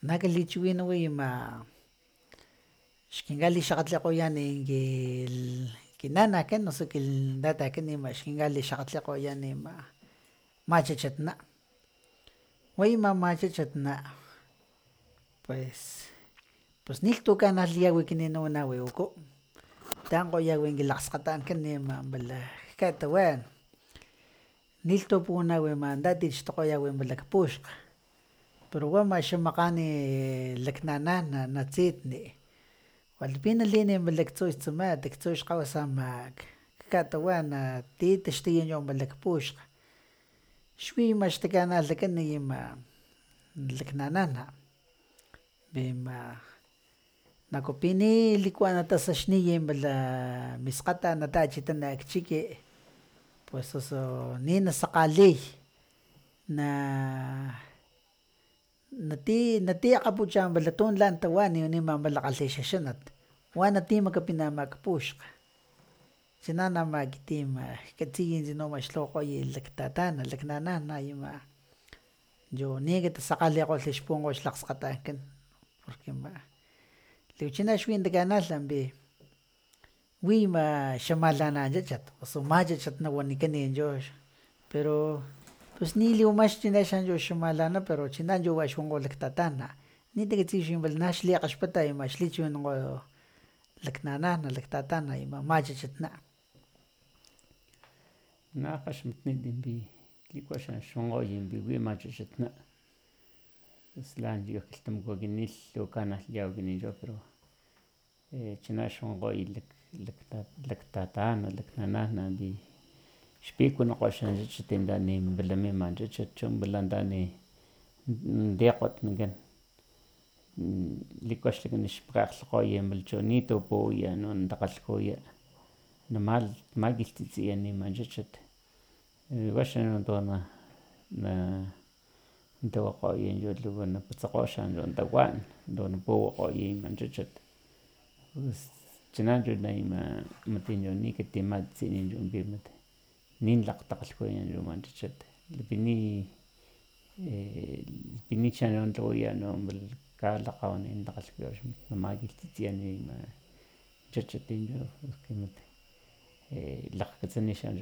nakalichiwinawi xkinkali xakgatlikgoyan kinanakan osu kiltatakan xkinkali xakgatlikgoyan machachatna wa ima machachatna pues nilhtukanalhyawi ekinan nawiwiku tankgoyawi kin lakgskgatankan pala katuwan nilhtu puwanawi tatixtokgoyawi lakpuxkg pero wa xamakgan laknanana natsitni walpin nalin laktsu xtsumat ktsu xkgawasa katuwan titaxtuya lakpuxkg xwi xtakanalhakan laknanana nakupini liku natasaxniy pala miskgata natachitana kchiki pues osu ninasakgaliy nati akgapucha tun lan tawan wanima lakgalhi xaxanat wa natimakapina kpuxkg china nama ekiti katsiy tsino xlhawakgoy laktatana laknanana chu nikatasakgalikgolh xpunkgo xlakgskgatankan porque liuchana xwin takanalha wi xamalanan chachat osu machachat wanikan chu pero pues ni liwamax china chu xamalana pero china chu waxwankgo laktatana nitakatsiy pala naxlikgaxpata xlichiwinankgo laknanana laktatana machachatna na kgaxmatniy liku xwankgoy wi machachatna pus lan chu kilhtamaku nilhtukanalhyaw chu pero china xwankgoy laktatana laknanana xpikunankgo xachachat nda mimpala mima chachat chu pala tikgot minkan liku xlakan xpakgalhkgoy cho nitu puwaya natakgalhkuya makilhtsitsiya nima chachat waxa natawakgoy liku naputsakgo tawan tu napuwakgoy chachat pus china chu mat nikatimatsini mat nin lakgtakgalhkuya chu chachat lapini cha tlawaya kalakgawani natakgalhkuya makilhtsitsiya chachat porque mat lakgkatsani xa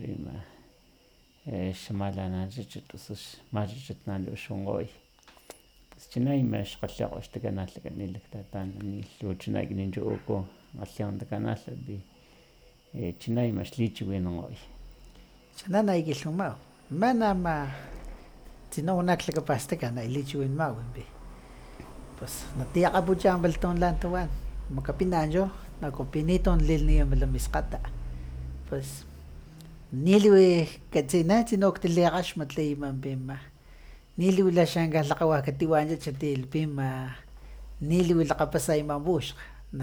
xamalanan chachat osu xmachachatna chu xwankgoy pus china xkgalhekgo xtakanalhakan laktatana lhuwa chana ekinin chu uku kgalhekgo takanalha china xlichiwinankgoy chana kilhwamaw manama tsino naklakapastak lichiwinamaw pues nati akgapucha tun lan tawan makapina chu nakupini tu nalilniya miskgata pues niliwi katsina tsino likgaxmatli niliwi xankgalhakgawa katiwan chachat niliwi lakgapasa puxkg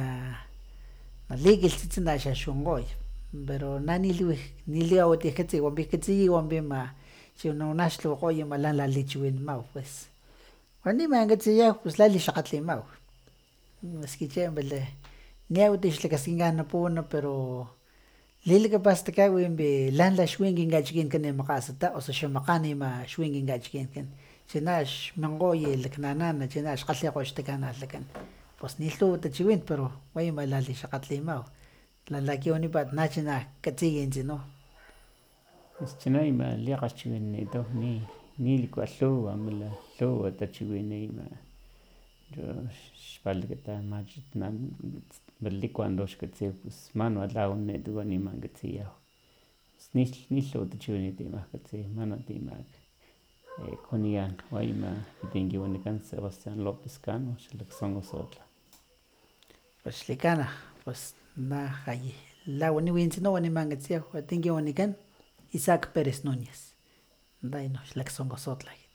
nalikilhtsitsina xaxwankgoy pero na niliwi watiya katsiy wambik katsiy chi nawana xlhawakgoy lan lalichiwinamaw pues wanima katsiyaw pues lalixakgatlimaw maski chiempala niawatiya xlakaskinkan puwana pero lilakapastakaw lan laxwin kin kachikinkan makgasata osu xamakgan xwin kin kachikinkan china xminkgoy laknanana china xkgalhekgo xtakanalhakan pues nilhuwa tachiwin pero wa lalixakgatlimaw lalakiwanipat nachina katsiy tsino pus china likgalhchiwinanitaw niliku lhuwa tachiwin chu xpalakata machachatna liku tu xkatsiw pus man lawanit nima katsiyaw nilhuwa tachiwinanit ama katsiy man kwaniyan wa ekiti wanikan Sebastian Lopez Cano xalaksonko pues xlikana pues lawani tsino wa nima katsiyaw watiya kin wanikan Isaac Perez Nuñez xalaksonko